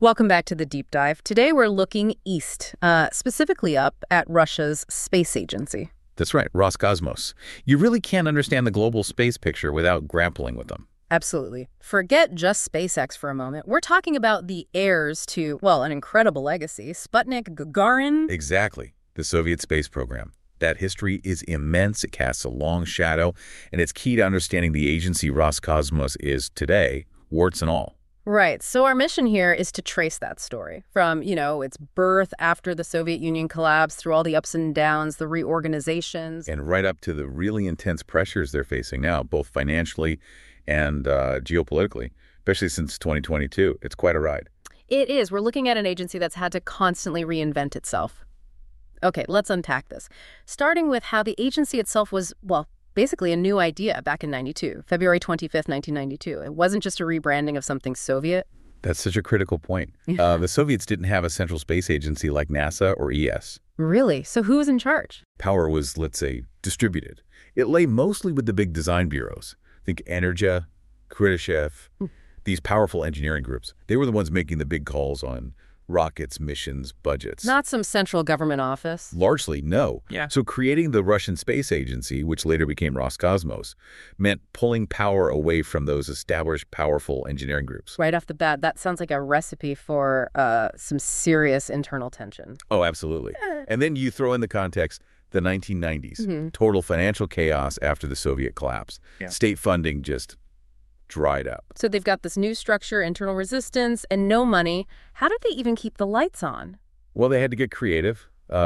Welcome back to the deep dive. Today we're looking east, specifically up at Russia's space agency. That's right, Roscosmos. You really can't understand the global space picture without grappling with them. Absolutely. Forget just SpaceX for a moment. We're talking about the heirs to, well, an incredible legacy, Sputnik, Gagarin. Exactly. The Soviet space program. That history is immense. It casts a long shadow, and it's key to understanding the agency Roscosmos is today, warts and all. Right. So our mission here is to trace that story from, its birth after the Soviet Union collapsed, through all the ups and downs, the reorganizations. And right up to the really intense pressures they're facing now, both financially and geopolitically, especially since 2022. It's quite a ride. It is. We're looking at an agency that's had to constantly reinvent itself. Okay, let's unpack this. Starting with how the agency itself was, well, basically a new idea back in 92, February 25th, 1992. It wasn't just a rebranding of something Soviet. That's such a critical point. The Soviets didn't have a central space agency like NASA or ES. Really? So who was in charge? Power was, let's say, distributed. It lay mostly with the big design bureaus. Think Energia, Khrushchev, these powerful engineering groups. They were the ones making the big calls on rockets, missions, budgets. Not some central government office. Largely, no. Yeah. So creating the Russian Space Agency, which later became Roscosmos, meant pulling power away from those established, powerful engineering groups. Right off the bat, that sounds like a recipe for some serious internal tension. Oh, absolutely. And then you throw in the context, the 1990s, total financial chaos after the Soviet collapse. Yeah. State funding just dried up. So they've got this new structure, internal resistance, and no money. How did they even keep the lights on? Well, they had to get creative,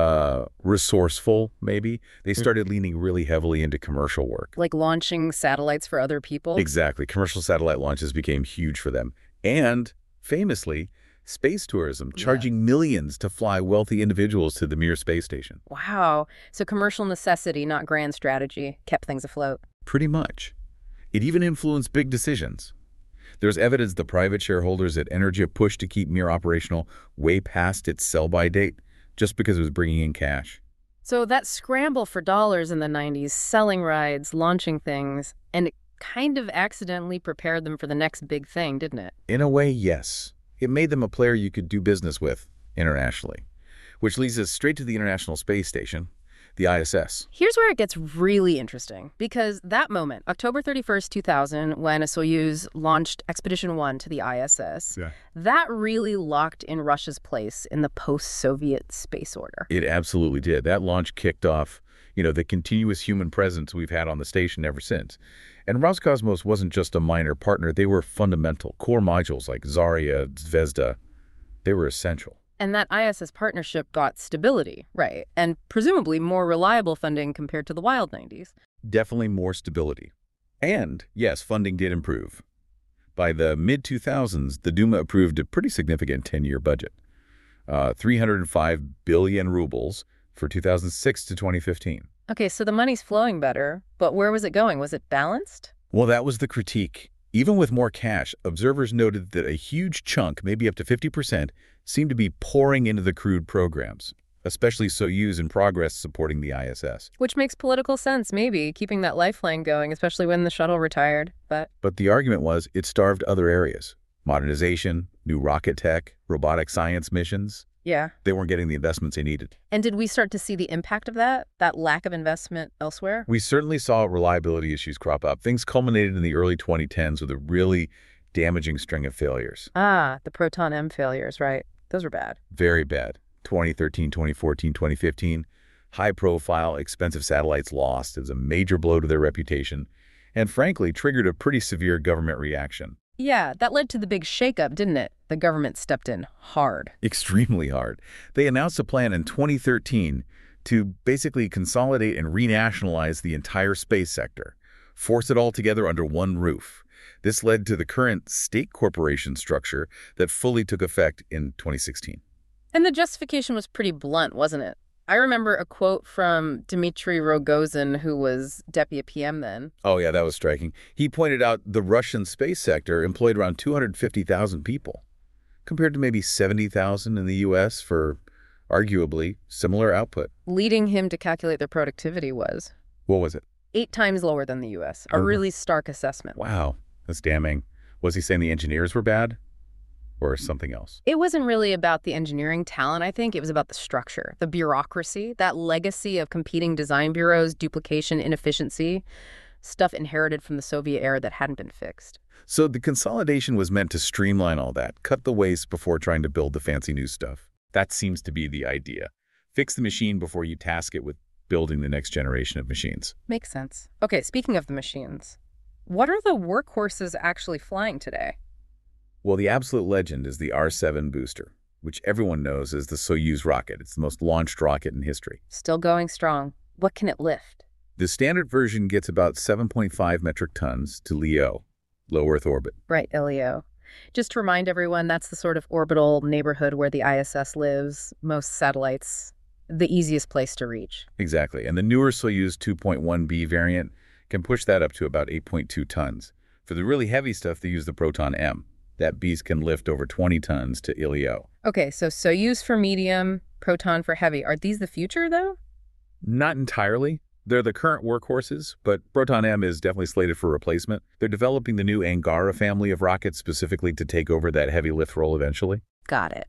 resourceful, maybe. They started leaning really heavily into commercial work. Like launching satellites for other people? Exactly. Commercial satellite launches became huge for them. And, famously, space tourism, charging millions to fly wealthy individuals to the Mir space station. Wow. So commercial necessity, not grand strategy, kept things afloat. Pretty much. It even influenced big decisions. There's evidence the private shareholders at Energia pushed to keep Mir operational way past its sell-by date, just because it was bringing in cash. So that scramble for dollars in the 90s, selling rides, launching things, and it kind of accidentally prepared them for the next big thing, didn't it? In a way, yes. It made them a player you could do business with internationally, which leads us straight to the International Space Station, the ISS. Here's where it gets really interesting, because that moment, October 31st, 2000, when a Soyuz launched Expedition 1 to the ISS, that really locked in Russia's place in the post-Soviet space order. It absolutely did. That launch kicked off, the continuous human presence we've had on the station ever since. And Roscosmos wasn't just a minor partner. They were fundamental. Core modules like Zarya, Zvezda, they were essential. And that ISS partnership got stability, right? And presumably more reliable funding compared to the wild 90s. Definitely more stability. And, yes, funding did improve. By the mid-2000s, the Duma approved a pretty significant 10-year budget. 305 billion rubles for 2006 to 2015. Okay, so the money's flowing better, but where was it going? Was it balanced? Well, that was the critique. Even with more cash, observers noted that a huge chunk, maybe up to 50%, seemed to be pouring into the crewed programs, especially Soyuz in progress supporting the ISS. Which makes political sense, maybe, keeping that lifeline going, especially when the shuttle retired, but the argument was it starved other areas. Modernization, new rocket tech, robotic science missions. Yeah. They weren't getting the investments they needed. And did we start to see the impact of that lack of investment elsewhere? We certainly saw reliability issues crop up. Things culminated in the early 2010s with a really damaging string of failures. Ah, the Proton M failures, right. Those were bad. Very bad. 2013, 2014, 2015. High-profile, expensive satellites lost. It was a major blow to their reputation and, frankly, triggered a pretty severe government reaction. Yeah, that led to the big shakeup, didn't it? The government stepped in hard. Extremely hard. They announced a plan in 2013 to basically consolidate and renationalize the entire space sector, force it all together under one roof. This led to the current state corporation structure that fully took effect in 2016. And the justification was pretty blunt, wasn't it? I remember a quote from Dmitry Rogozin, who was deputy PM then. Oh, yeah, that was striking. He pointed out the Russian space sector employed around 250,000 people, compared to maybe 70,000 in the U.S. for arguably similar output. Leading him to calculate their productivity was? What was it? 8 times lower than the U.S. A really stark assessment. Wow, that's damning. Was he saying the engineers were bad? or something else? It wasn't really about the engineering talent, I think. It was about the structure, the bureaucracy, that legacy of competing design bureaus, duplication, inefficiency, stuff inherited from the Soviet era that hadn't been fixed. So the consolidation was meant to streamline all that, cut the waste before trying to build the fancy new stuff. That seems to be the idea. Fix the machine before you task it with building the next generation of machines. Makes sense. Okay, speaking of the machines, what are the workhorses actually flying today? Well, the absolute legend is the R-7 booster, which everyone knows as the Soyuz rocket. It's the most launched rocket in history. Still going strong. What can it lift? The standard version gets about 7.5 metric tons to LEO, low Earth orbit. Right, LEO. Just to remind everyone, that's the sort of orbital neighborhood where the ISS lives, most satellites, the easiest place to reach. Exactly. And the newer Soyuz 2.1B variant can push that up to about 8.2 tons. For the really heavy stuff, they use the Proton M. That beast can lift over 20 tons to LEO. Okay, so Soyuz for medium, Proton for heavy. Are these the future, though? Not entirely. They're the current workhorses, but Proton M is definitely slated for replacement. They're developing the new Angara family of rockets specifically to take over that heavy lift role eventually. Got it.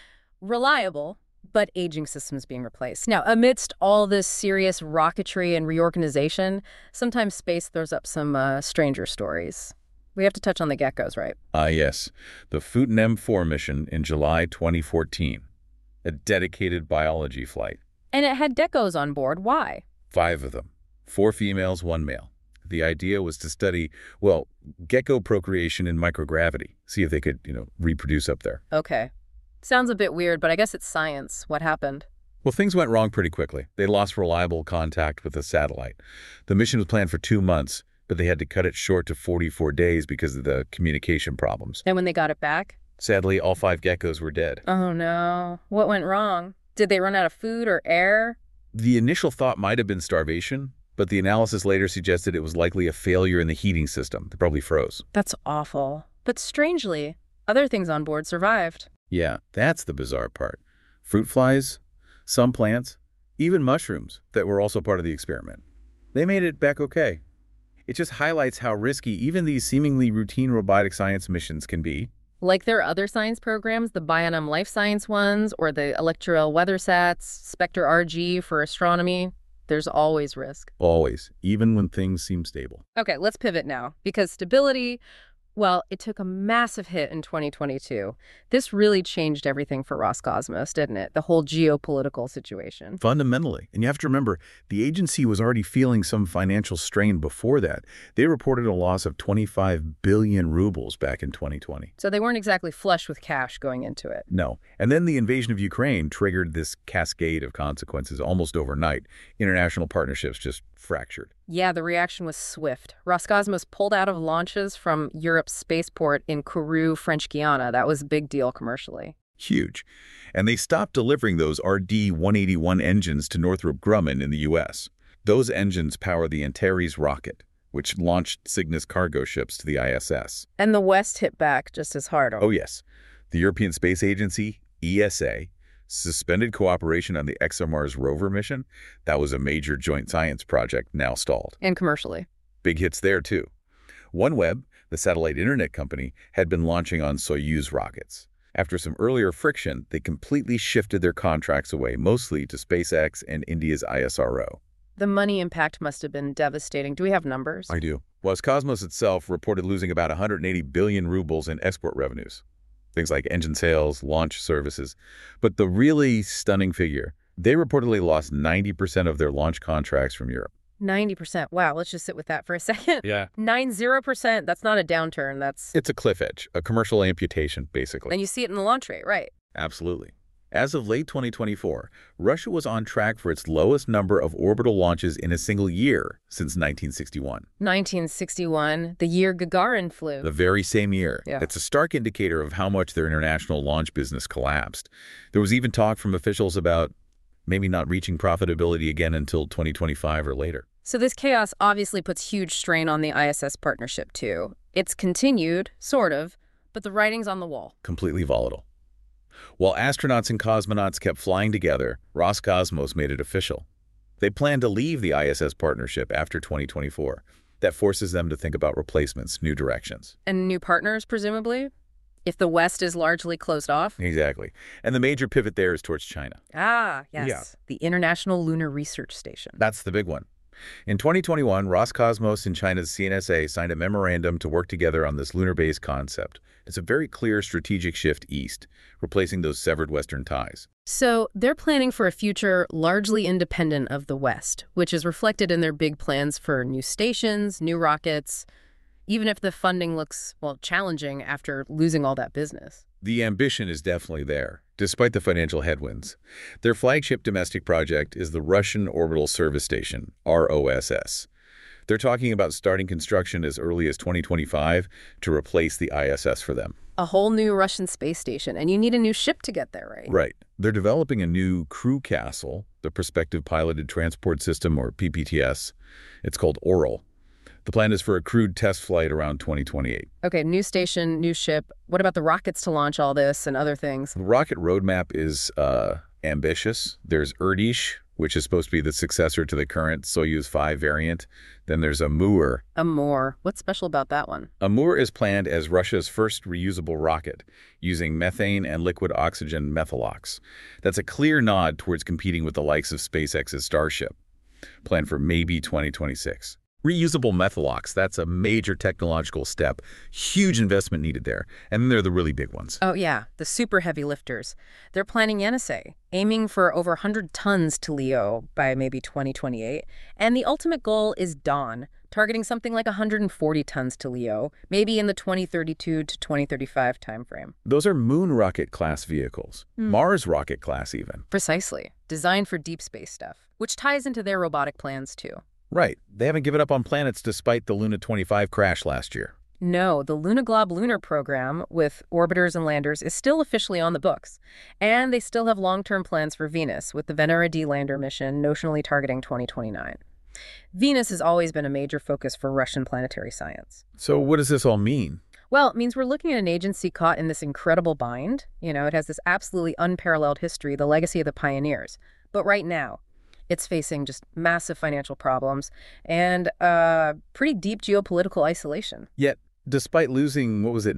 Reliable, but aging systems being replaced. Now, amidst all this serious rocketry and reorganization, sometimes space throws up some stranger stories. We have to touch on the geckos, right? Yes. The Futon M4 mission in July 2014. A dedicated biology flight. And it had geckos on board. Why? 5 of them. 4 females, 1 male. The idea was to study, well, gecko procreation in microgravity. See if they could, reproduce up there. Okay. Sounds a bit weird, but I guess it's science. What happened? Well, things went wrong pretty quickly. They lost reliable contact with the satellite. The mission was planned for 2 months, but they had to cut it short to 44 days because of the communication problems. And when they got it back? Sadly, all 5 geckos were dead. Oh, no. What went wrong? Did they run out of food or air? The initial thought might have been starvation, but the analysis later suggested it was likely a failure in the heating system. They probably froze. That's awful. But strangely, other things on board survived. Yeah, that's the bizarre part. Fruit flies, some plants, even mushrooms that were also part of the experiment. They made it back okay. It just highlights how risky even these seemingly routine robotic science missions can be. Like their other science programs, the Bionum Life Science ones, or the Electrel WeatherSats, Spectre RG for astronomy, there's always risk. Always, even when things seem stable. Okay, let's pivot now, because stability, well, it took a massive hit in 2022. This really changed everything for Roscosmos, didn't it? The whole geopolitical situation. Fundamentally. And you have to remember, the agency was already feeling some financial strain before that. They reported a loss of 25 billion rubles back in 2020. So they weren't exactly flush with cash going into it. No. And then the invasion of Ukraine triggered this cascade of consequences almost overnight. International partnerships just fractured. Yeah, the reaction was swift. Roscosmos pulled out of launches from Europe's spaceport in Kourou, French Guiana. That was a big deal commercially. Huge. And they stopped delivering those RD-181 engines to Northrop Grumman in the U.S. Those engines power the Antares rocket, which launched Cygnus cargo ships to the ISS. And the West hit back just as hard. Oh, yes. The European Space Agency, ESA, suspended cooperation on the ExoMars rover mission. That was a major joint science project now stalled. And commercially. Big hits there, too. OneWeb, the satellite internet company, had been launching on Soyuz rockets. After some earlier friction, they completely shifted their contracts away, mostly to SpaceX and India's ISRO. The money impact must have been devastating. Do we have numbers? I do. Roscosmos itself reported losing about 180 billion rubles in export revenues. Things like engine sales, launch services. But the really stunning figure, they reportedly lost 90% of their launch contracts from Europe. 90%. Wow, let's just sit with that for a second. Yeah. 90%. That's not a downturn. It's a cliff edge, a commercial amputation, basically. And you see it in the launch rate, right? Absolutely. As of late 2024, Russia was on track for its lowest number of orbital launches in a single year since 1961. 1961, the year Gagarin flew. The very same year. Yeah. That's a stark indicator of how much their international launch business collapsed. There was even talk from officials about maybe not reaching profitability again until 2025 or later. So this chaos obviously puts huge strain on the ISS partnership, too. It's continued, sort of, but the writing's on the wall. Completely volatile. While astronauts and cosmonauts kept flying together, Roscosmos made it official. They plan to leave the ISS partnership after 2024. That forces them to think about replacements, new directions. And new partners, presumably? If the West is largely closed off? Exactly. And the major pivot there is towards China. Ah, yes. Yeah. The International Lunar Research Station. That's the big one. In 2021, Roscosmos and China's CNSA signed a memorandum to work together on this lunar base concept. It's a very clear strategic shift east, replacing those severed Western ties. So they're planning for a future largely independent of the West, which is reflected in their big plans for new stations, new rockets, even if the funding looks, well, challenging after losing all that business. The ambition is definitely there, despite the financial headwinds. Their flagship domestic project is the Russian Orbital Service Station, ROSS. They're talking about starting construction as early as 2025 to replace the ISS for them. A whole new Russian space station, and you need a new ship to get there, right? Right. They're developing a new crew castle, the Prospective Piloted Transport System, or PPTS. It's called Oral. The plan is for a crewed test flight around 2028. Okay, new station, new ship. What about the rockets to launch all this and other things? The rocket roadmap is ambitious. There's Urdish, which is supposed to be the successor to the current Soyuz 5 variant. Then there's Amur. Amur. What's special about that one? Amur is planned as Russia's first reusable rocket, using methane and liquid oxygen methalox. That's a clear nod towards competing with the likes of SpaceX's Starship, planned for maybe 2026. Reusable methalox, that's a major technological step. Huge investment needed there. And then there are the really big ones. Oh, yeah, the super heavy lifters. They're planning Yenisei, aiming for over 100 tons to LEO by maybe 2028. And the ultimate goal is Dawn, targeting something like 140 tons to LEO, maybe in the 2032 to 2035 timeframe. Those are moon rocket class vehicles. Mars rocket class even. Precisely. Designed for deep space stuff, which ties into their robotic plans, too. Right. They haven't given up on planets despite the Luna 25 crash last year. No, the Luna-Glob lunar program with orbiters and landers is still officially on the books. And they still have long-term plans for Venus with the Venera D lander mission notionally targeting 2029. Venus has always been a major focus for Russian planetary science. So what does this all mean? Well, it means we're looking at an agency caught in this incredible bind. It has this absolutely unparalleled history, the legacy of the pioneers. But right now, it's facing just massive financial problems and pretty deep geopolitical isolation. Yet, despite losing,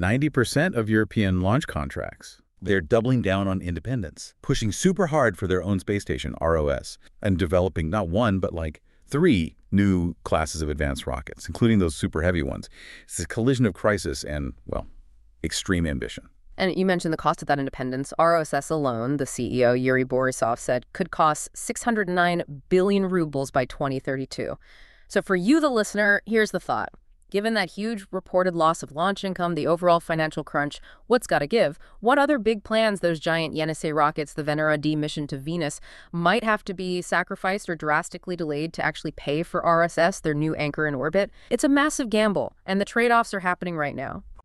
90% of European launch contracts, they're doubling down on independence, pushing super hard for their own space station, ROS, and developing not one, but like 3 new classes of advanced rockets, including those super heavy ones. It's a collision of crisis and, well, extreme ambition. And you mentioned the cost of that independence. ROSS alone, the CEO, Yuri Borisov, said could cost 609 billion rubles by 2032. So for you, the listener, here's the thought. Given that huge reported loss of launch income, the overall financial crunch, what's got to give? What other big plans those giant Yenisei rockets, the Venera D mission to Venus, might have to be sacrificed or drastically delayed to actually pay for RSS, their new anchor in orbit? It's a massive gamble, and the trade-offs are happening right now.